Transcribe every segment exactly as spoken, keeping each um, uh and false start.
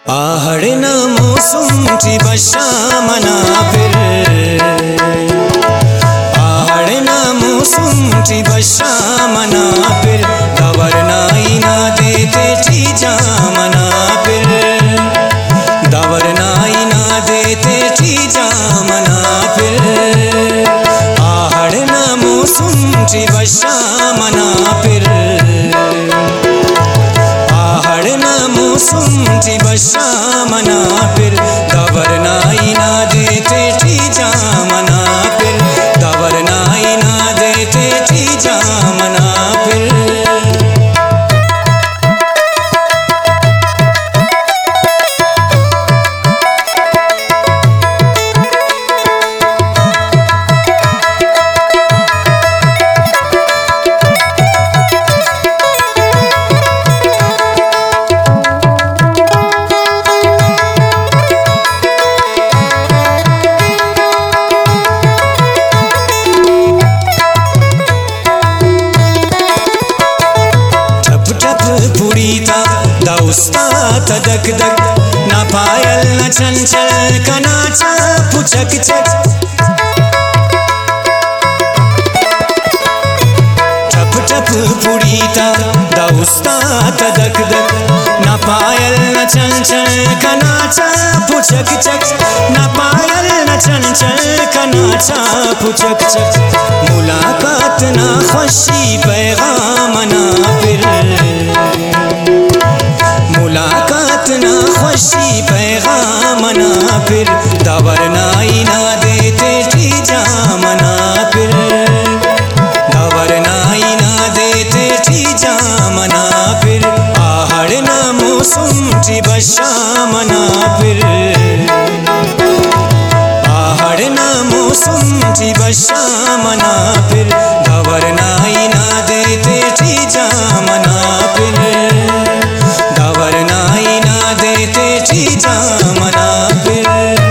आहड़ न मौसम ची बशामना फिर आहड़ न मौसम ची बशामना फिर दवर नाई ना देते ची जामना फिर दवर नाई ना देते ची जामना फिर आहड़ न मौसम ची बशामना फिर आहड़ न मौसम ची बशामना फिर दवर नाई ना देते ची जामना फिर दवर नाई ना देते ची जामना फिर पुरीता दाउस्ता तदक दक ना पायल न चंचल कनाचा पुचक चक ठप ठप पुरीता दाउस्ता तदक दक ना पायल न चंचल कनाचा पुचक चक ना पायल न चंचल कनाचा पुचक चक मुलाकात ना खुशी पैगाम ना फिर मुलाकात ना खुशी पैगाम ना फिर दवर नाई ना देते ची जामना फिर दवर नाई ना देते ची जामना फिर आहड़ न मौसम ची बशामना फिर आहड़ न मौसम ची बशामना फिर दवर नाई ना देते ची जामना फिर दवर नाई ना देते ची जामना फिर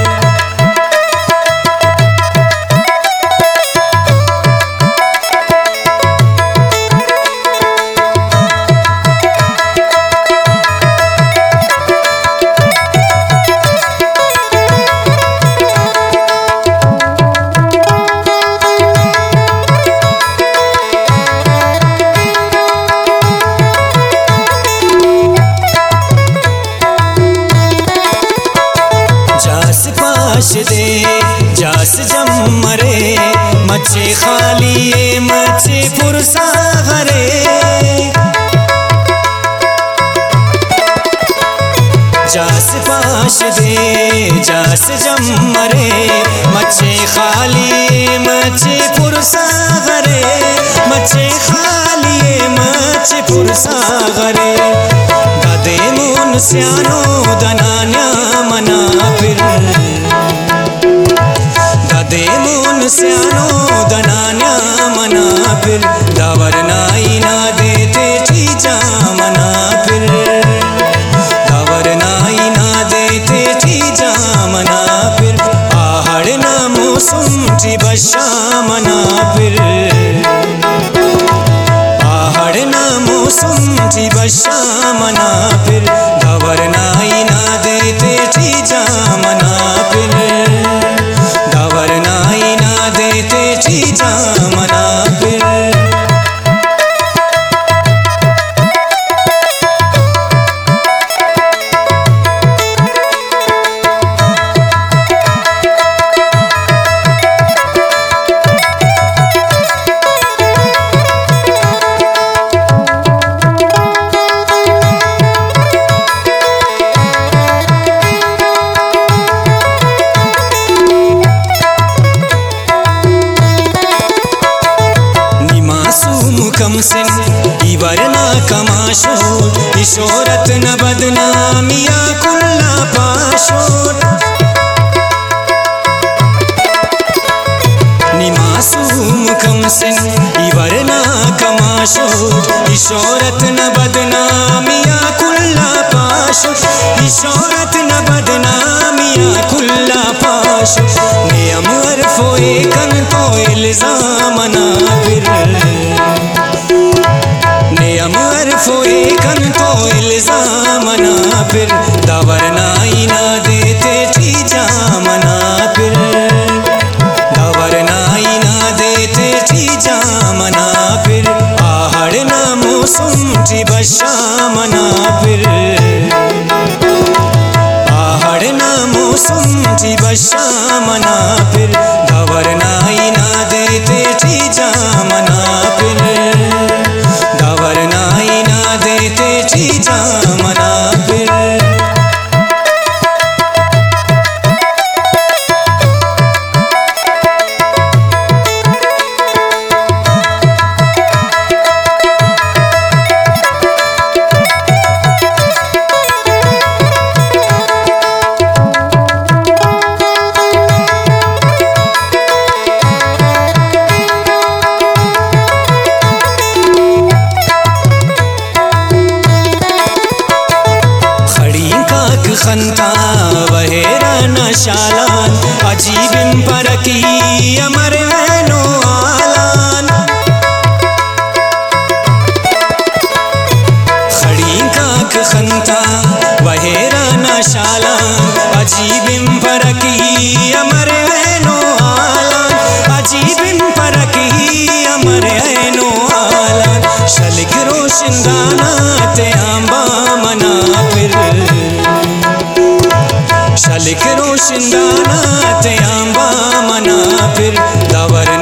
दे जास जम मरे मच्छे खाली मच्छे पुरसा हरे जास पाश दे जास जम मरे मच्छे खाली मच्छे पुरसा हरे मच्छे खाली मच्छे पुरसा हरे ददे मुन स्यानो दनान्या मना फिर ददे मुन स्यानो दनान्या मना फिर दवर नाई ना देते ची जामना फिर दवर नाई ना देते ची जामना फिर आहड़ न मौसम ची बशामना फिर आहड़ न मौसम ची बशामना फिर दवर नाई ना देते ची जामना फिर दवर नाई ना देते ची जामना फिर कमसिन इवरना कमाशो इशोरत न बदनामिया कुल्ला पाशोट निमासूम कमसिन इवरना कमाशो इशोरत न बदनामिया कुल्ला पाशोट इशोरत न बदनामिया कुल्ला पाशोट नियम अरफोए कन तो इल्जाम ना फिर नियम फोए कन तो इल्जामना फिर दावर नाई ना देते थी जामना फिर दावर नाई ना देते थी जामना फिर आहड़ ना मौसम थी बशामना फिर आहड़ ना मौसम थी बशामना फिर दावर नाई ना देते थी जामना फिर दावर नाई ना देते थी जामना फिर खंता वहेरा नशालान अजीबिम परकी अमर ऐनो आलान खड़ी काक खंता वहेरा नशालान अजीबिम परकी अमर ऐनो आलान अजीबिम परकी अमर ऐनो आलान शलिक रोशनदाना ते आंबा मना फिर शलिक रोशनदाना ते आंबा मना फिर दावर